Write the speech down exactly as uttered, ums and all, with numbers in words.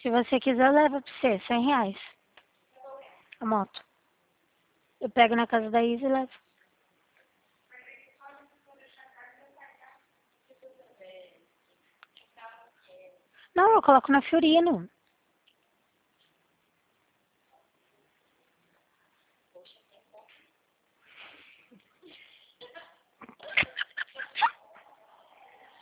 Se você quiser, leva pra você, cem reais. A moto. Eu pego na casa da Isa e levo. Não, eu coloco na Fiorino.